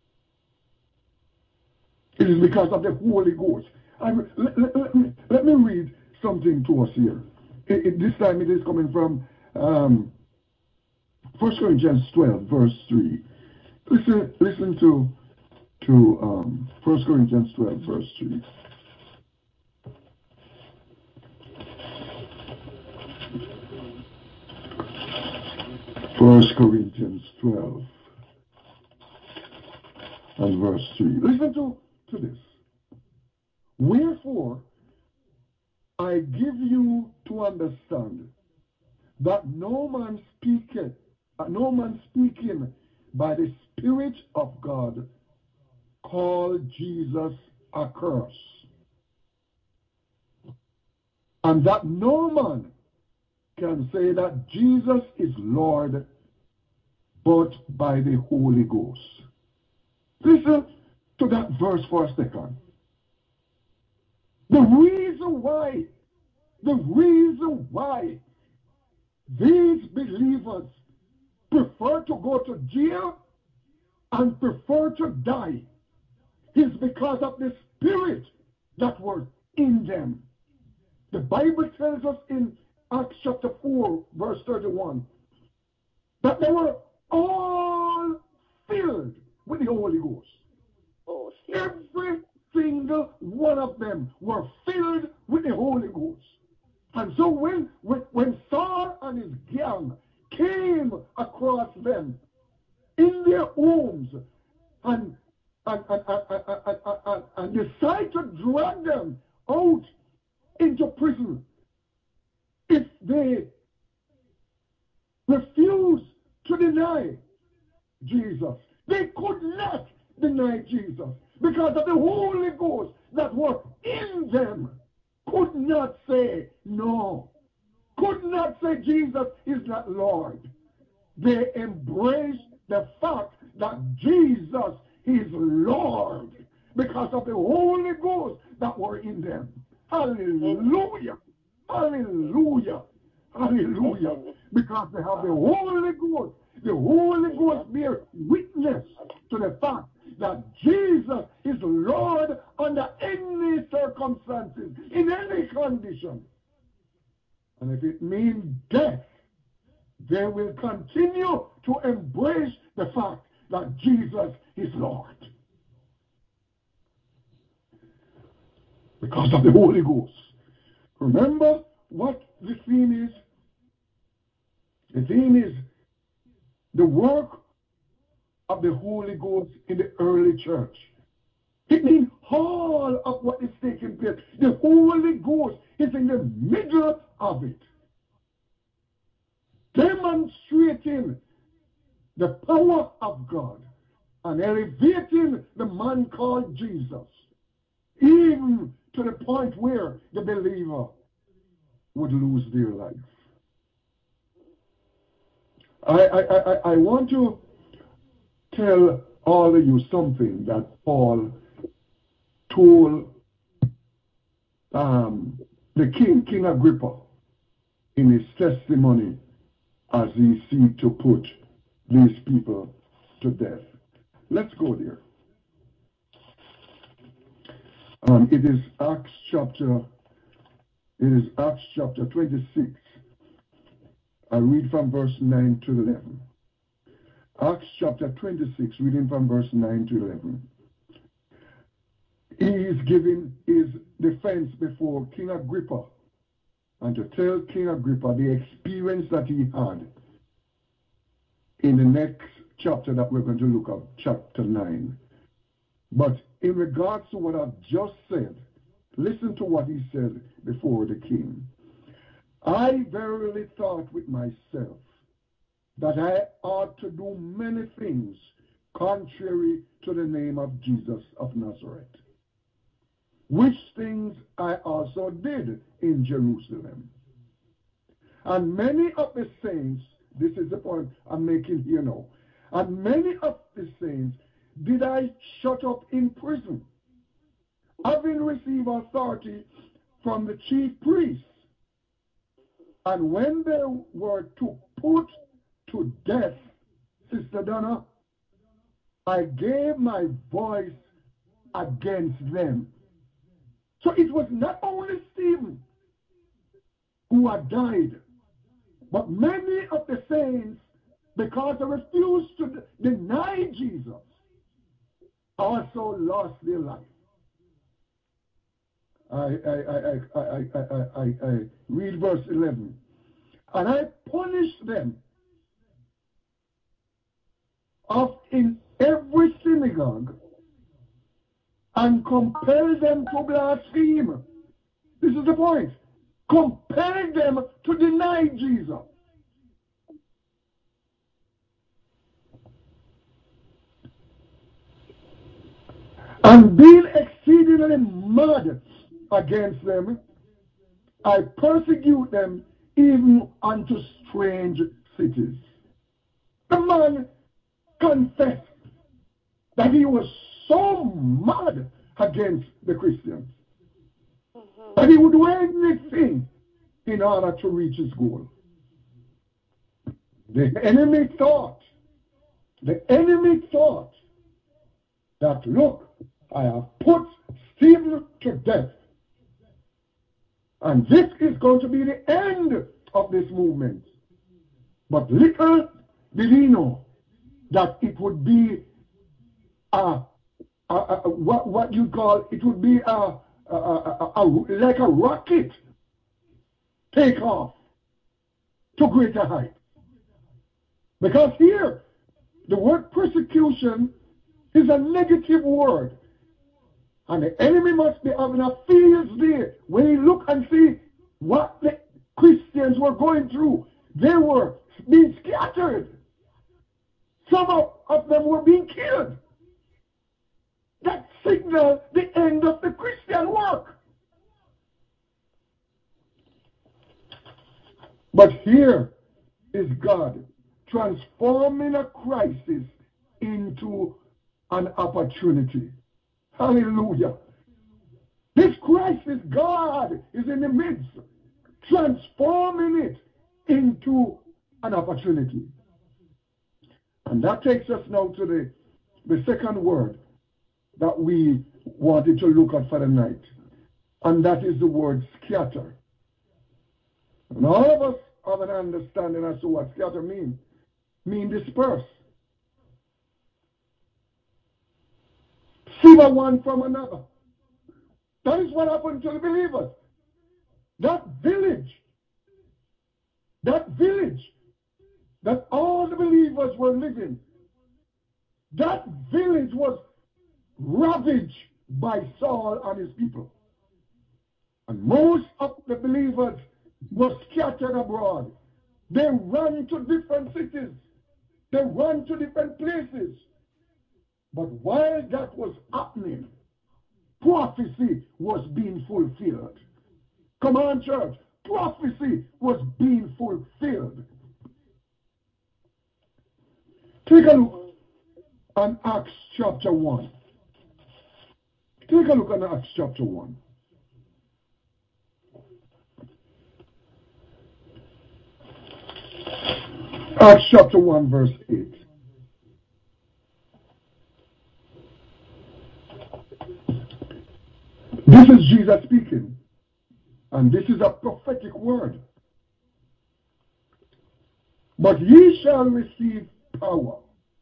It is because of the Holy Ghost. I, let, let, let, me, let me read something to us here. It, it, this time it is coming from um, First Corinthians twelve, verse three. Listen, listen to, to um, First Corinthians twelve, verse three. First Corinthians twelve and verse three. Listen to, to this. Wherefore, I give you to understand that no man speaketh, uh, no man speaking by the Spirit of God call Jesus a curse, and that no man can say that Jesus is Lord but by the Holy Ghost. Listen to that verse for a second. The reason why, the reason why these believers prefer to go to jail and prefer to die is because of the Spirit that was in them. The Bible tells us in Acts chapter four, verse thirty-one, that they were all filled with the Holy Ghost. Oh, Every single one of them were filled with the Holy Ghost. And so when, when, when Saul and his gang came across them in their homes and, and, and, and, and, and, and decided to drag them out into prison, if they refused to deny Jesus. They could not deny Jesus because of the Holy Ghost that were in them. Could not say no. Could not say Jesus is not Lord. They embraced the fact that Jesus is Lord because of the Holy Ghost that were in them. Hallelujah. Hallelujah. Hallelujah. Because they have the Holy Ghost. The Holy Ghost bear witness to the fact that Jesus is Lord under any circumstances, in any condition. And if it means death, they will continue to embrace the fact that Jesus is Lord. Because of the Holy Ghost. Remember what the theme is? The theme is the work of the Holy Ghost in the early church. It means all of what is taking place. The Holy Ghost is in the middle of it, demonstrating the power of God and elevating the man called Jesus, even to the point where the believer would lose their life. I, I, I, I want to tell all of you something that Paul told um, the king, King Agrippa, in his testimony as he seek to put these people to death. Let's go there. Um, it is Acts chapter, it is Acts chapter twenty-six. I read from verse nine to eleven. Acts chapter twenty-six, reading from verse nine to eleven. He is giving his defense before King Agrippa, and to tell King Agrippa the experience that he had in the next chapter that we're going to look at, chapter nine. But in regards to what I've just said, listen to what he said before the king. I verily thought with myself that I ought to do many things contrary to the name of Jesus of Nazareth, which things I also did in Jerusalem. And many of the saints, this is the point I'm making here now, and many of the saints did I shut up in prison, having received authority from the chief priests. And when they were to put to death Sister Donna, I gave my voice against them. So it was not only Stephen who had died, but many of the saints, because they refused to deny Jesus, also lost their life. I, I, I, I, I, I, I, I read verse eleven. And I punished them of in every synagogue and compelled them to blaspheme. This is the point. Compelled them to deny Jesus. And being exceedingly mad against them, I persecute them even unto strange cities. The man confessed that he was so mad against the Christians mm-hmm. that he would do anything in order to reach his goal. The enemy thought, the enemy thought that, look, I have put Stephen to death. And this is going to be the end of this movement. But little did he know that it would be a, a, a what what you call it would be a, a, a, a, a like a rocket take off to greater heights. Because here the word persecution is a negative word. And the enemy must be having a field day when he look and see what the Christians were going through. They were being scattered. Some of, of them were being killed. That signaled the end of the Christian work. But here is God transforming a crisis into an opportunity. Hallelujah. This crisis, God is in the midst, transforming it into an opportunity. And that takes us now to the, the second word that we wanted to look at for the night. And that is the word scatter. And all of us have an understanding as to what scatter means. Mean disperse. Sever one from another. That is what happened to the believers. That village, that village that all the believers were living, that village was ravaged by Saul and his people. And most of the believers were scattered abroad. They ran to different cities. They ran to different places. But while that was happening, prophecy was being fulfilled. Come on, church. Prophecy was being fulfilled. Take a look on Acts chapter one. Take a look on Acts chapter one. Acts chapter one, verse eight. This is Jesus speaking, and this is a prophetic word. But ye shall receive power.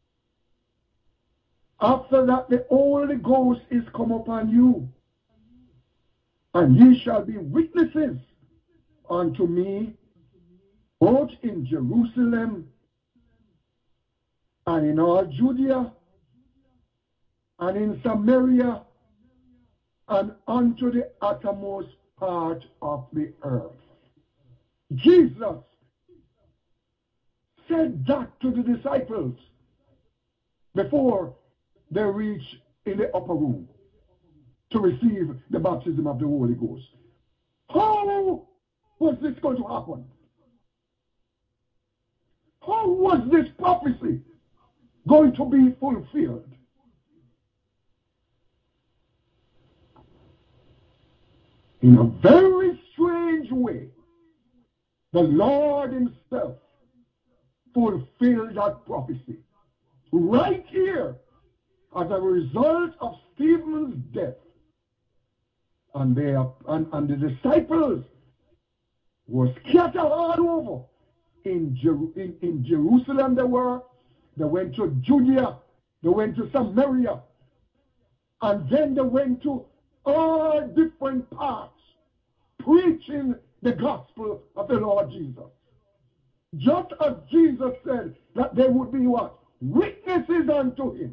After that the Holy Ghost is come upon you, and ye shall be witnesses unto me, both in Jerusalem and in all Judea and in Samaria and unto the uttermost part of the earth. Jesus said that to the disciples before they reached in the upper room to receive the baptism of the Holy Ghost. How was this going to happen? How was this prophecy going to be fulfilled? In a very strange way, the Lord himself fulfilled that prophecy right here as a result of Stephen's death. And, they are, and, and the disciples were scattered all over. In, Jer- in, in Jerusalem they were, they went to Judea, they went to Samaria, and then they went to all different parts, preaching the gospel of the Lord Jesus. Just as Jesus said that they would be what? Witnesses unto him.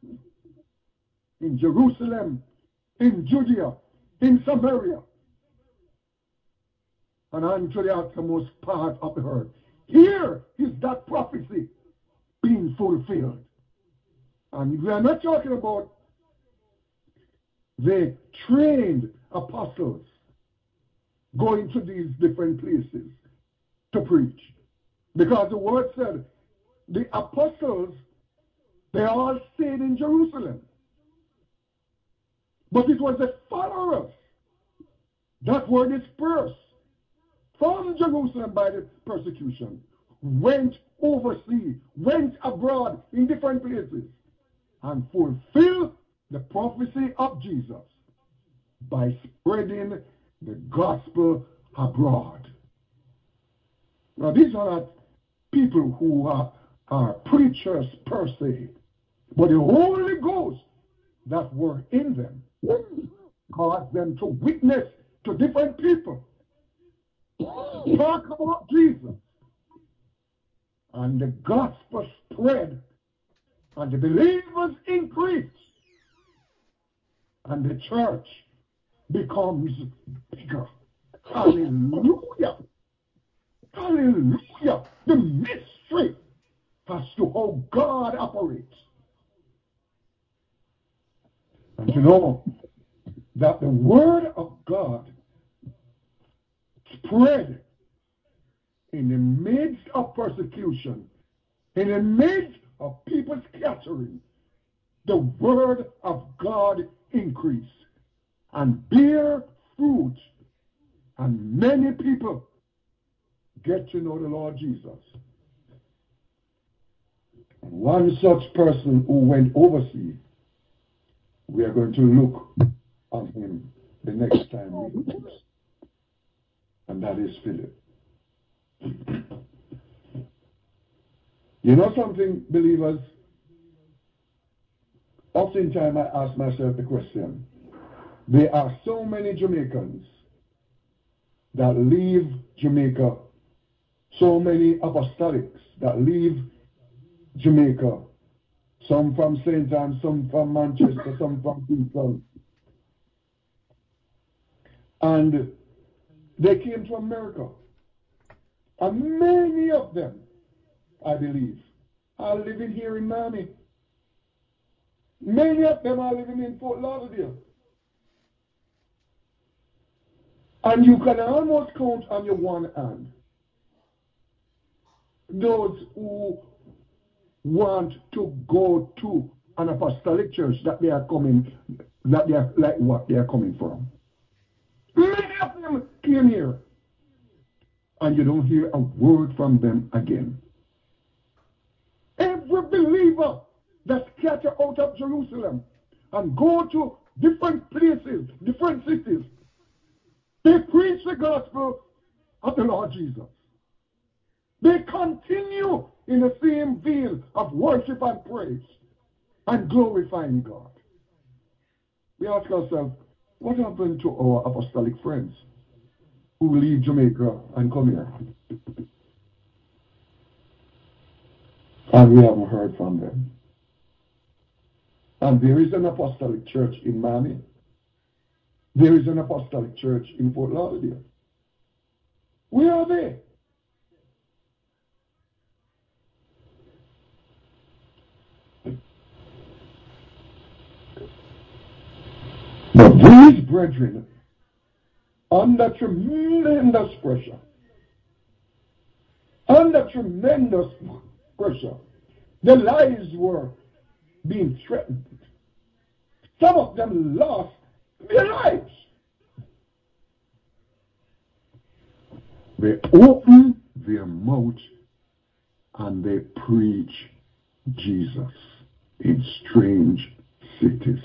In Jerusalem, in Judea, in Samaria, and unto the uttermost part of the earth. Here is that prophecy being fulfilled. And we are not talking about the trained apostles going to these different places to preach. Because the word said the apostles, they all stayed in Jerusalem. But it was the followers that were dispersed from Jerusalem by the persecution, went overseas, went abroad in different places, and fulfilled the prophecy of Jesus by spreading the gospel abroad. Now, these are not people who are, are preachers per se, but the Holy Ghost that were in them caused them to witness to different people, talk about Jesus, and the gospel spread, and the believers increase, and the church becomes bigger. Hallelujah. Hallelujah. The mystery as to how God operates. And to know that the word of God spread in the midst of persecution, in the midst of people scattering, the word of God increase and bear fruit, and many people get to know the Lord Jesus. And one such person who went overseas, we are going to look on him the next time we meet, and that is Philip. You know something, believers? Oftentimes I ask myself the question, there are so many Jamaicans that leave Jamaica, so many apostolics that leave Jamaica, some from Saint Anne, some from Manchester, some from Kingston. And they came to America. And many of them, I believe, are living here in Miami. Many of them are living in Fort Lauderdale. And you can almost count on your one hand those who want to go to an apostolic church that they are coming, that they are like what they are coming from. Many of them came here, and you don't hear a word from them again. Every believer that scatter out of Jerusalem and go to different places, different cities, they preach the gospel of the Lord Jesus. They continue in the same vein of worship and praise and glorifying God. We ask ourselves, what happened to our apostolic friends who leave Jamaica and come here? And we haven't heard from them. And there is an apostolic church in Miami. There is an apostolic church in Fort Lauderdale. Where are they? But these brethren, under tremendous pressure, under tremendous pressure, their lives were being threatened. Some of them lost their lives. They open their mouth and they preach Jesus in strange cities.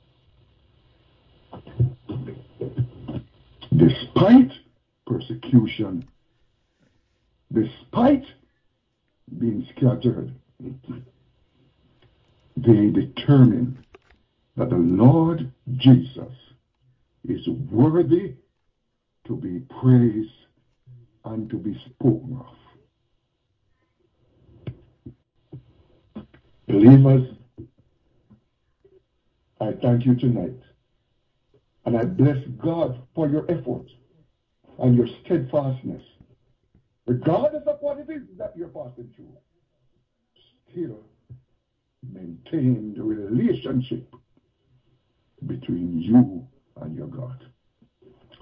Despite persecution, despite being scattered, they determine that the Lord Jesus is worthy to be praised and to be spoken of. Believers, I thank you tonight. And I bless God for your effort and your steadfastness. Regardless of what it is that you're passing through, still maintain the relationship between you and your God.